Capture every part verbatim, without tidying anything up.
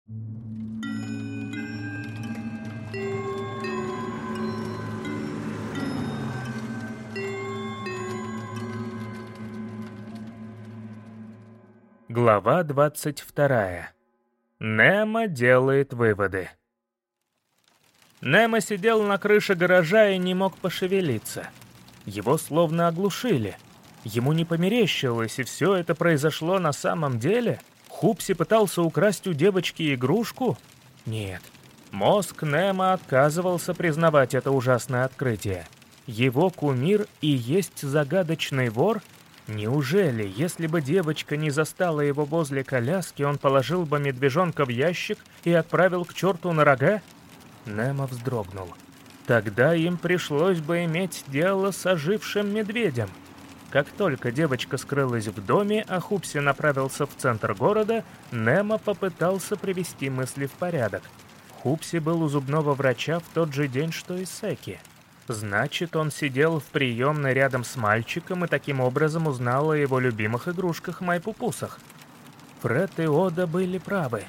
Глава двадцать вторая. Немо делает выводы. Немо сидел на крыше гаража и не мог пошевелиться. Его словно оглушили. Ему не померещилось, и все это произошло на самом деле? Хупси пытался украсть у девочки игрушку? Нет. Мозг Немо отказывался признавать это ужасное открытие. Его кумир и есть загадочный вор? Неужели, если бы девочка не застала его возле коляски, он положил бы медвежонка в ящик и отправил к черту на рога? Немо вздрогнул. Тогда им пришлось бы иметь дело с ожившим медведем. Как только девочка скрылась в доме, а Хупси направился в центр города, Немо попытался привести мысли в порядок. Хупси был у зубного врача в тот же день, что и Секи. Значит, он сидел в приемной рядом с мальчиком и таким образом узнал о его любимых игрушках Майпупусах. Фред и Ода были правы.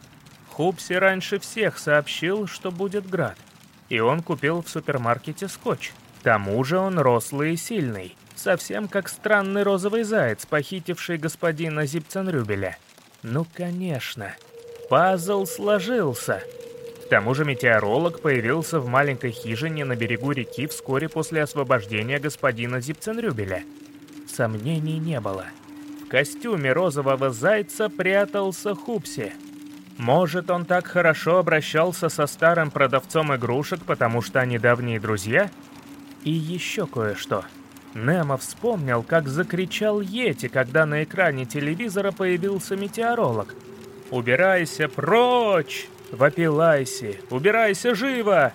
Хупси раньше всех сообщил, что будет град, и он купил в супермаркете скотч. К тому же он рослый и сильный, совсем как странный розовый заяц, похитивший господина Зипценрюбеля. Ну, конечно, пазл сложился. К тому же метеоролог появился в маленькой хижине на берегу реки вскоре после освобождения господина Зипценрюбеля. Сомнений не было. В костюме розового зайца прятался Хупси. Может, он так хорошо обращался со старым продавцом игрушек, потому что они давние друзья? И еще кое-что. Немо вспомнил, как закричал Йети, когда на экране телевизора появился метеоролог. «Убирайся прочь!» — вопил Айси. «Убирайся живо!»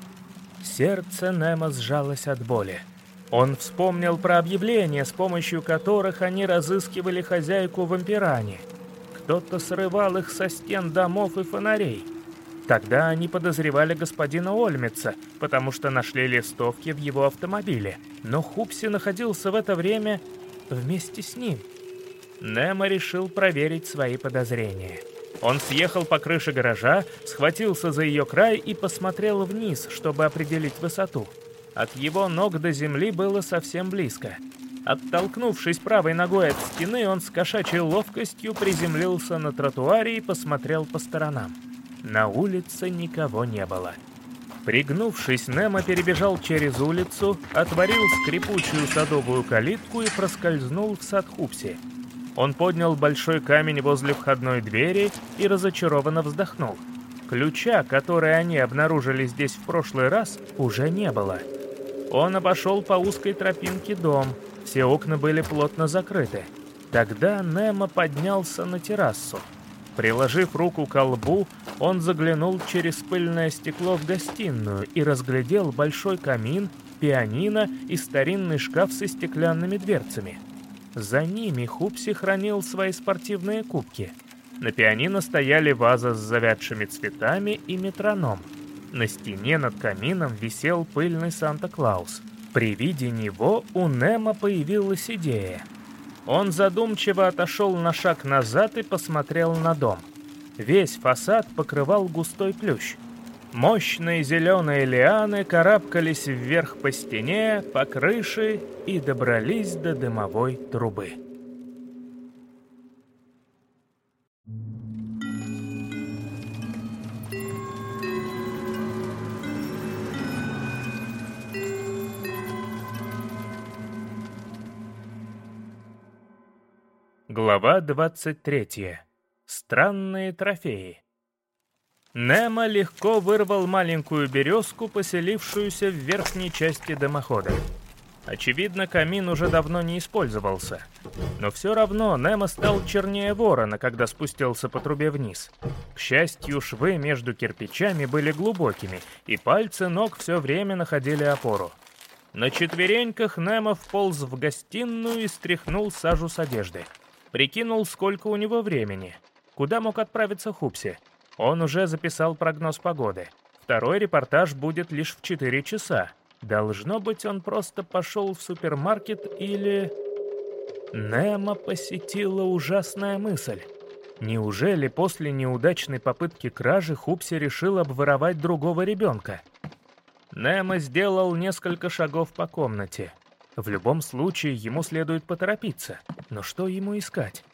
Сердце Немо сжалось от боли. Он вспомнил про объявления, с помощью которых они разыскивали хозяйку в Эмпиране. Кто-то срывал их со стен домов и фонарей. Тогда они подозревали господина Ольмица, потому что нашли листовки в его автомобиле. Но Хупси находился в это время вместе с ним. Немо решил проверить свои подозрения. Он съехал по крыше гаража, схватился за ее край и посмотрел вниз, чтобы определить высоту. От его ног до земли было совсем близко. Оттолкнувшись правой ногой от стены, он с кошачьей ловкостью приземлился на тротуаре и посмотрел по сторонам. На улице никого не было. Пригнувшись, Немо перебежал через улицу, отворил скрипучую садовую калитку и проскользнул в сад Хупси. Он поднял большой камень возле входной двери и разочарованно вздохнул. Ключа, который они обнаружили здесь в прошлый раз, уже не было. Он обошел по узкой тропинке дом. Все окна были плотно закрыты. Тогда Немо поднялся на террасу. Приложив руку к лбу, он заглянул через пыльное стекло в гостиную и разглядел большой камин, пианино и старинный шкаф со стеклянными дверцами. За ними Хупси хранил свои спортивные кубки. На пианино стояли ваза с завядшими цветами и метроном. На стене над камином висел пыльный Санта-Клаус. При виде него у Немо появилась идея. Он задумчиво отошел на шаг назад и посмотрел на дом. Весь фасад покрывал густой плющ. Мощные зеленые лианы карабкались вверх по стене, по крыше и добрались до дымовой трубы. Глава двадцать третья. Странные трофеи. Немо легко вырвал маленькую березку, поселившуюся в верхней части дымохода. Очевидно, камин уже давно не использовался. Но все равно Немо стал чернее ворона, когда спустился по трубе вниз. К счастью, швы между кирпичами были глубокими, и пальцы ног все время находили опору. На четвереньках Немо вполз в гостиную и стряхнул сажу с одежды. Прикинул, сколько у него времени. Куда мог отправиться Хупси? Он уже записал прогноз погоды. Второй репортаж будет лишь в четыре часа. Должно быть, он просто пошел в супермаркет или... Немо посетила ужасная мысль. Неужели после неудачной попытки кражи Хупси решил обворовать другого ребенка? Немо сделал несколько шагов по комнате. В любом случае ему следует поторопиться, но что ему искать?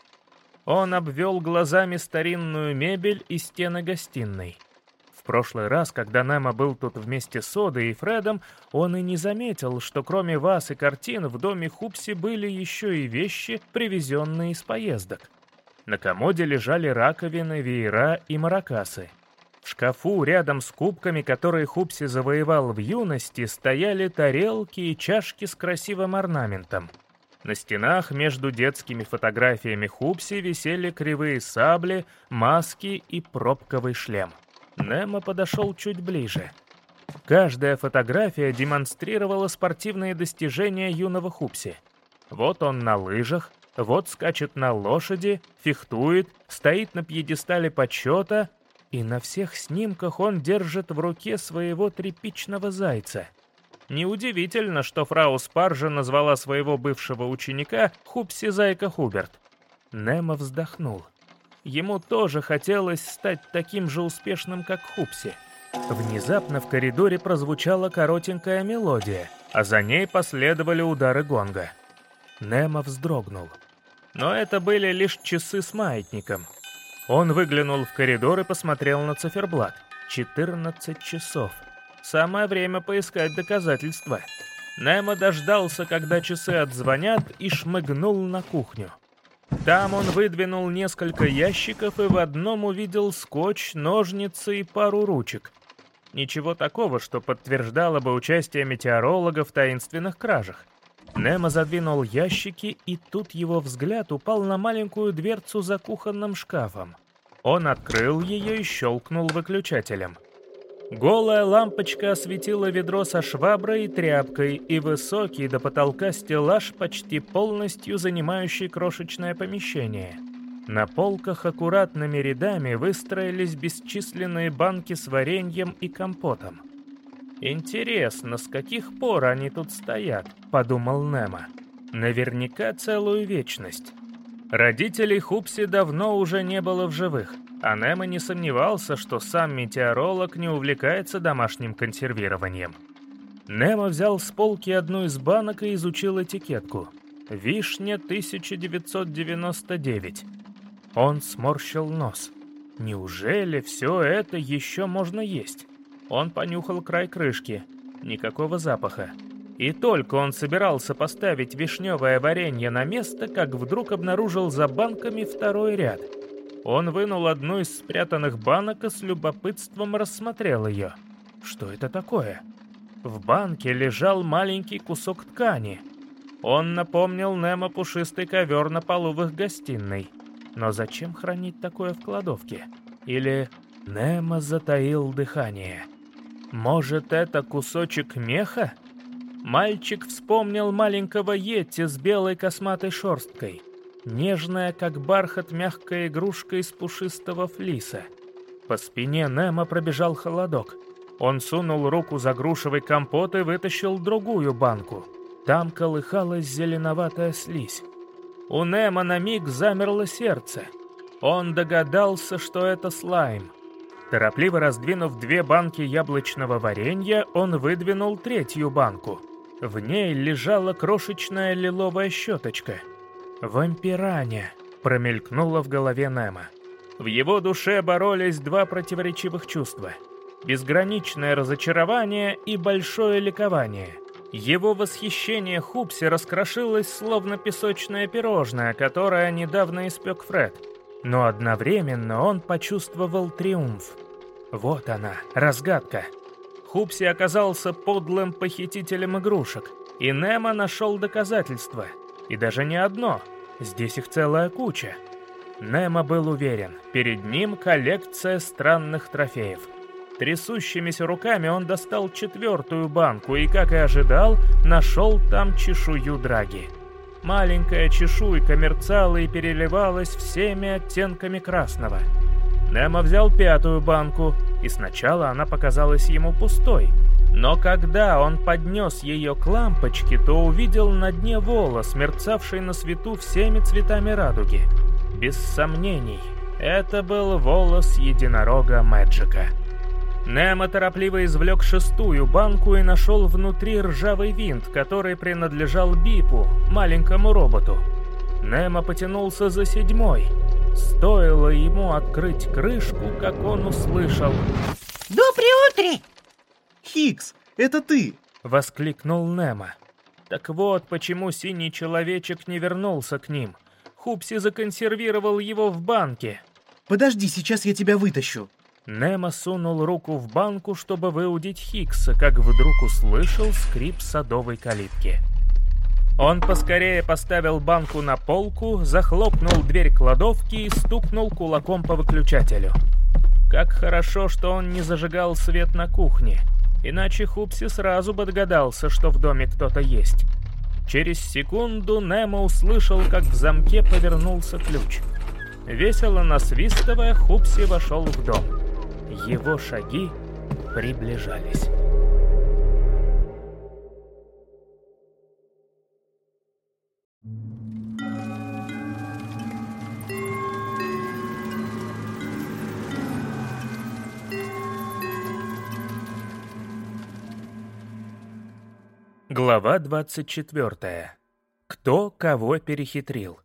Он обвел глазами старинную мебель и стены гостиной. В прошлый раз, когда Немо был тут вместе с Одой и Фредом, он и не заметил, что кроме ваз и картин в доме Хупси были еще и вещи, привезенные из поездок. На комоде лежали раковины, веера и маракасы. В шкафу рядом с кубками, которые Хупси завоевал в юности, стояли тарелки и чашки с красивым орнаментом. На стенах между детскими фотографиями Хупси висели кривые сабли, маски и пробковый шлем. Немо подошел чуть ближе. Каждая фотография демонстрировала спортивные достижения юного Хупси. Вот он на лыжах, вот скачет на лошади, фехтует, стоит на пьедестале почета, и на всех снимках он держит в руке своего тряпичного зайца. Неудивительно, что фрау Спаржа назвала своего бывшего ученика Хупси-зайка Хуберт. Немо вздохнул. Ему тоже хотелось стать таким же успешным, как Хупси. Внезапно в коридоре прозвучала коротенькая мелодия, а за ней последовали удары гонга. Немо вздрогнул. Но это были лишь часы с маятником. Он выглянул в коридор и посмотрел на циферблат. четырнадцать часов. Самое время поискать доказательства. Немо дождался, когда часы отзвонят, и шмыгнул на кухню. Там он выдвинул несколько ящиков и в одном увидел скотч, ножницы и пару ручек. Ничего такого, что подтверждало бы участие метеоролога в таинственных кражах. Немо задвинул ящики, и тут его взгляд упал на маленькую дверцу за кухонным шкафом. Он открыл ее и щелкнул выключателем. Голая лампочка осветила ведро со шваброй и тряпкой и высокий до потолка стеллаж, почти полностью занимающий крошечное помещение. На полках аккуратными рядами выстроились бесчисленные банки с вареньем и компотом. «Интересно, с каких пор они тут стоят?» — подумал Немо. «Наверняка целую вечность». Родителей Хупси давно уже не было в живых, а Немо не сомневался, что сам метеоролог не увлекается домашним консервированием. Немо взял с полки одну из банок и изучил этикетку. «Вишня тысяча девятьсот девяносто девять». Он сморщил нос. Неужели все это еще можно есть? Он понюхал край крышки. Никакого запаха. И только он собирался поставить вишневое варенье на место, как вдруг обнаружил за банками второй ряд. Он вынул одну из спрятанных банок и с любопытством рассмотрел ее. Что это такое? В банке лежал маленький кусок ткани. Он напомнил Немо пушистый ковер на полу в их гостиной. Но зачем хранить такое в кладовке? Или Немо затаил дыхание. Может, это кусочек меха? Мальчик вспомнил маленького йети с белой косматой шерсткой. Нежная, как бархат, мягкая игрушка из пушистого флиса. По спине Немо пробежал холодок. Он сунул руку за грушевый компот и вытащил другую банку. Там колыхалась зеленоватая слизь. У Немо на миг замерло сердце. Он догадался, что это слайм. Торопливо раздвинув две банки яблочного варенья, он выдвинул третью банку. В ней лежала крошечная лиловая щеточка. «Вампираня», — промелькнуло в голове Немо. В его душе боролись два противоречивых чувства. Безграничное разочарование и большое ликование. Его восхищение Хупси раскрошилось, словно песочное пирожное, которое недавно испек Фред. Но одновременно он почувствовал триумф. Вот она, разгадка. Хупси оказался подлым похитителем игрушек, и Немо нашел доказательства. И даже не одно, здесь их целая куча. Немо был уверен, перед ним коллекция странных трофеев. Трясущимися руками он достал четвертую банку и, как и ожидал, нашел там чешую драги. Маленькая чешуйка мерцала и переливалась всеми оттенками красного. Немо взял пятую банку, и сначала она показалась ему пустой. Но когда он поднес ее к лампочке, то увидел на дне волос, мерцавший на свету всеми цветами радуги. Без сомнений, Это был волос единорога Мэджика. Немо торопливо извлек шестую банку и нашел внутри ржавый винт, который принадлежал Бипу, маленькому роботу. Немо потянулся за седьмой. Стоило ему открыть крышку, как он услышал: «Доброе утро!» «Хикс, это ты!» — воскликнул Немо. Так вот, почему синий человечек не вернулся к ним. Хупси законсервировал его в банке. «Подожди, сейчас я тебя вытащу!» Немо сунул руку в банку, чтобы выудить Хикса, как вдруг услышал скрип садовой калитки. Он поскорее поставил банку на полку, захлопнул дверь кладовки и стукнул кулаком по выключателю. Как хорошо, что он не зажигал свет на кухне, иначе Хупси сразу бы догадался, что в доме кто-то есть. Через секунду Немо услышал, как в замке повернулся ключ. Весело насвистывая, Хупси вошел в дом. Его шаги приближались. Глава двадцать четвёртая. Кто кого перехитрил?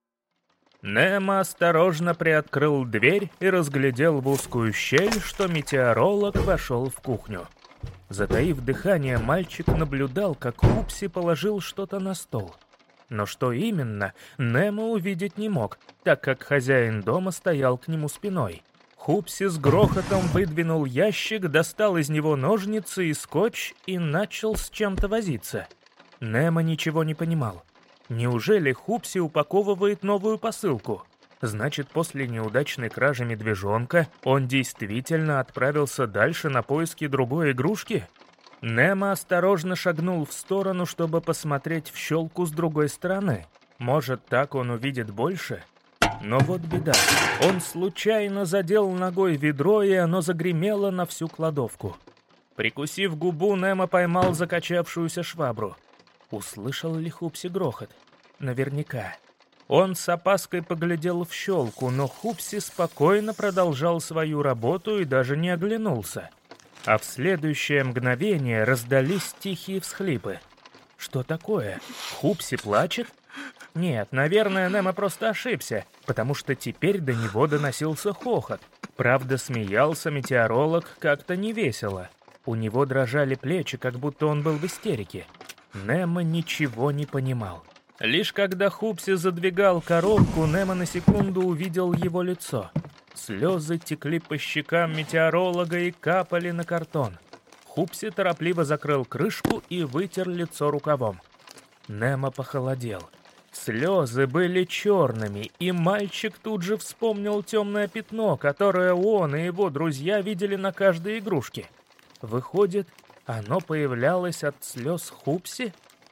Немо осторожно приоткрыл дверь и разглядел в узкую щель, что метеоролог вошел в кухню. Затаив дыхание, мальчик наблюдал, как Хупси положил что-то на стол. Но что именно, Немо увидеть не мог, так как хозяин дома стоял к нему спиной. Хупси с грохотом выдвинул ящик, достал из него ножницы и скотч и начал с чем-то возиться. Немо ничего не понимал. Неужели Хупси упаковывает новую посылку? Значит, после неудачной кражи медвежонка он действительно отправился дальше на поиски другой игрушки? Немо осторожно шагнул в сторону, чтобы посмотреть в щелку с другой стороны. Может, так он увидит больше? Но вот беда. Он случайно задел ногой ведро, и оно загремело на всю кладовку. Прикусив губу, Немо поймал закачавшуюся швабру. Услышал ли Хупси грохот? Наверняка. Он с опаской поглядел в щелку, но Хупси спокойно продолжал свою работу и даже не оглянулся. А в следующее мгновение раздались тихие всхлипы. Что такое? Хупси плачет? Нет, наверное, Немо просто ошибся, потому что теперь до него доносился хохот. Правда, смеялся метеоролог как-то невесело. У него дрожали плечи, как будто он был в истерике. Немо ничего не понимал. Лишь когда Хупси задвигал коробку, Немо на секунду увидел его лицо. Слезы текли по щекам метеоролога и капали на картон. Хупси торопливо закрыл крышку и вытер лицо рукавом. Немо похолодел. Слезы были черными, и мальчик тут же вспомнил темное пятно, которое он и его друзья видели на каждой игрушке. Выходит, оно появлялось от слез Хупси?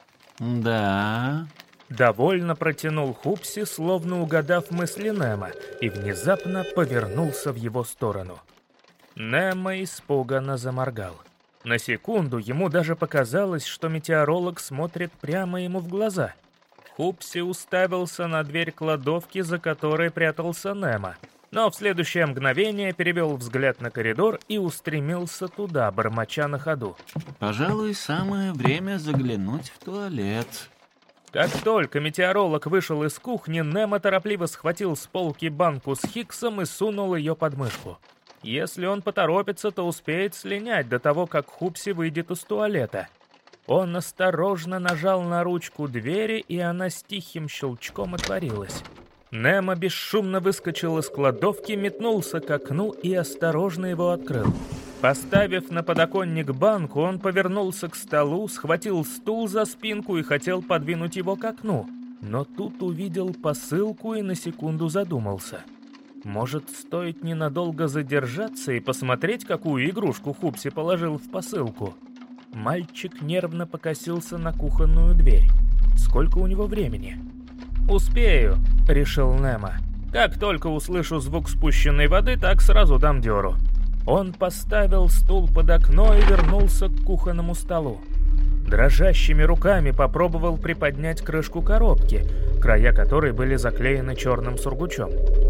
Да. Довольно протянул Хупси, словно угадав мысли Немо, и внезапно повернулся в его сторону. Немо испуганно заморгал. На секунду ему даже показалось, что метеоролог смотрит прямо ему в глаза. Хупси уставился на дверь кладовки, за которой прятался Немо, но в следующее мгновение перевел взгляд на коридор и устремился туда, бормоча на ходу. Пожалуй, самое время заглянуть в туалет. Как только метеоролог вышел из кухни, Немо торопливо схватил с полки банку с Хиксом и сунул ее под мышку. Если он поторопится, то успеет слинять до того, как Хупси выйдет из туалета. Он осторожно нажал на ручку двери, и она с тихим щелчком отворилась. Немо бесшумно выскочил из кладовки, метнулся к окну и осторожно его открыл. Поставив на подоконник банку, он повернулся к столу, схватил стул за спинку и хотел подвинуть его к окну. Но тут увидел посылку и на секунду задумался. Может, стоит ненадолго задержаться и посмотреть, какую игрушку Хупси положил в посылку? Мальчик нервно покосился на кухонную дверь. Сколько у него времени? «Успею», — решил Немо. «Как только услышу звук спущенной воды, так сразу дам дёру». Он поставил стул под окно и вернулся к кухонному столу. Дрожащими руками попробовал приподнять крышку коробки, края которой были заклеены черным сургучом.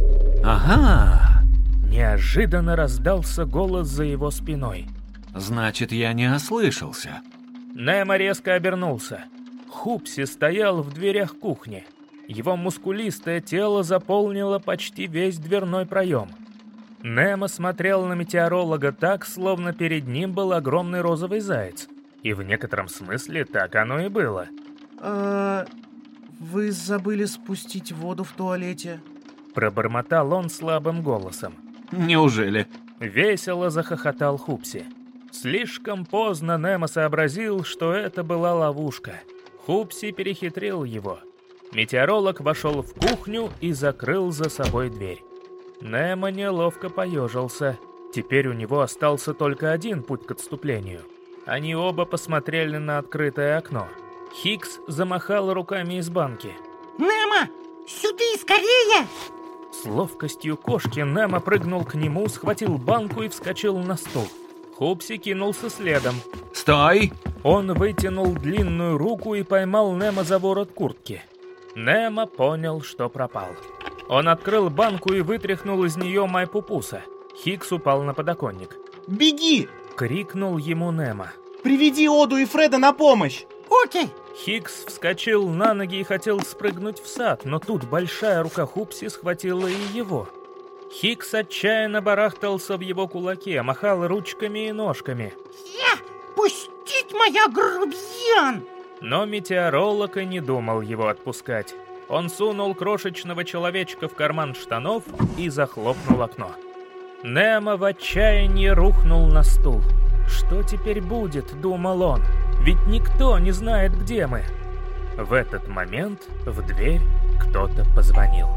Ага, Неожиданно раздался голос за его спиной. значит, я не ослышался. Немо резко обернулся. Хупси стоял в дверях кухни. Его мускулистое тело заполнило почти весь дверной проем. Немо смотрел на метеоролога так, словно перед ним был огромный розовый заяц. И в некотором смысле так оно и было. А, вы забыли спустить воду в туалете? Пробормотал он слабым голосом. Неужели? Весело захохотал Хупси. Слишком поздно Немо сообразил, что это была ловушка. Хупси перехитрил его. Метеоролог вошел в кухню и закрыл за собой дверь. Немо неловко поежился. Теперь у него остался только один путь к отступлению. Они оба посмотрели на открытое окно. Хикс замахал руками из банки. Немо, сюда скорее! С ловкостью кошки Немо прыгнул к нему, схватил банку и вскочил на стул. Хупси кинулся следом. Стой! Он вытянул длинную руку и поймал Немо за ворот куртки. Немо понял, что пропал. Он открыл банку и вытряхнул из нее майпупуса. Хикс упал на подоконник. Беги! — крикнул ему Немо. Приведи Оду и Фреда на помощь! Окей. Хикс вскочил на ноги и хотел спрыгнуть в сад, но тут большая рука Хупси схватила и его. Хикс отчаянно барахтался в его кулаке, махал ручками и ножками. Я, пустить моя грубиян! Но метеоролог и не думал его отпускать. Он сунул крошечного человечка в карман штанов и захлопнул окно. Немо в отчаянии рухнул на стул. «Что теперь будет?» — думал он. «Ведь никто не знает, где мы». В этот момент в дверь кто-то позвонил.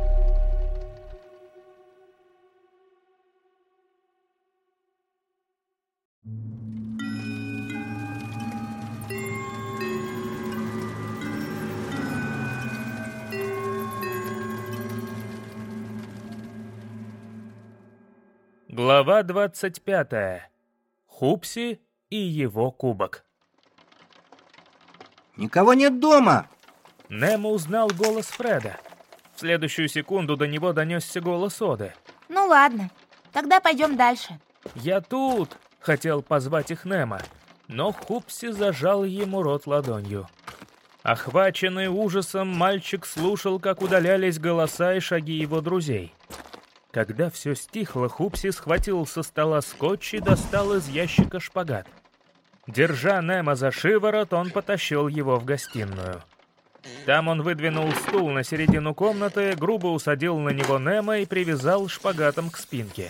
Глава двадцать пятая. Хупси и его кубок. Никого нет дома. Немо узнал голос Фреда. В следующую секунду до него донесся голос Оды. Ну ладно, тогда пойдем дальше. «Я тут!» — хотел позвать их Немо, но Хупси зажал ему рот ладонью. Охваченный ужасом, мальчик слушал, как удалялись голоса и шаги его друзей. Когда все стихло, Хупси схватил со стола скотч и достал из ящика шпагат. Держа Немо за шиворот, он потащил его в гостиную. Там он выдвинул стул на середину комнаты, грубо усадил на него Немо и привязал шпагатом к спинке.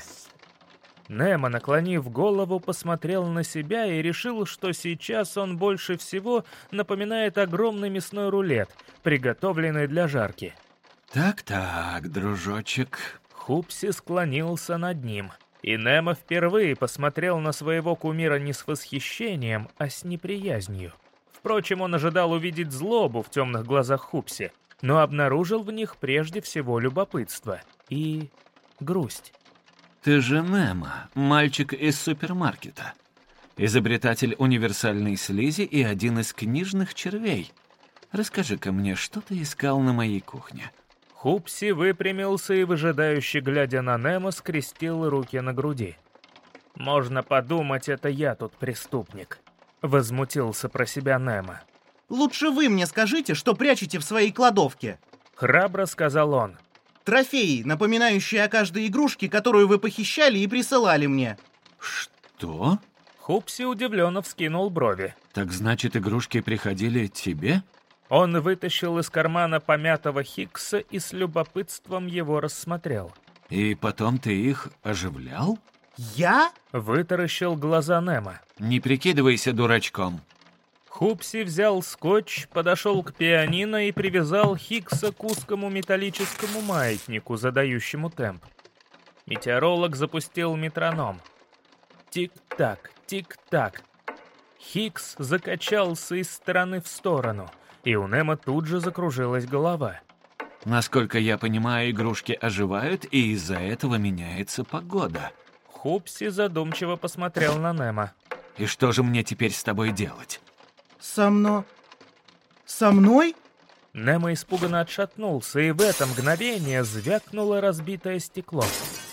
Немо, наклонив голову, посмотрел на себя и решил, что сейчас он больше всего напоминает огромный мясной рулет, приготовленный для жарки. Так-так, дружочек. Хупси склонился над ним, и Немо впервые посмотрел на своего кумира не с восхищением, а с неприязнью. Впрочем, он ожидал увидеть злобу в темных глазах Хупси, но обнаружил в них прежде всего любопытство и грусть. Ты же Немо, мальчик из супермаркета. Изобретатель универсальной слизи и один из книжных червей. Расскажи-ка мне, что ты искал на моей кухне? Хупси выпрямился и, выжидающе глядя на Немо, скрестил руки на груди. «Можно подумать, это я тут преступник», — возмутился про себя Немо. Лучше вы мне скажите, что прячете в своей кладовке. Храбро сказал он. Трофеи, напоминающие о каждой игрушке, которую вы похищали и присылали мне. Что? Хупси удивленно вскинул брови. Так значит, игрушки приходили тебе? Он вытащил из кармана помятого Хикса и с любопытством его рассмотрел. И потом ты их оживлял? Я? Вытаращил глаза Немо. Не прикидывайся дурачком. Хупси взял скотч, подошел к пианино и привязал Хикса к узкому металлическому маятнику, задающему темп. Метеоролог запустил метроном. Тик-так, тик-так. Хикс закачался из стороны в сторону, и у Немо тут же закружилась голова. Насколько я понимаю, игрушки оживают, и из-за этого меняется погода. Хупси задумчиво посмотрел на Немо. И что же мне теперь с тобой делать? Со мной? Со мной? Немо испуганно отшатнулся, и в это мгновение звякнуло разбитое стекло.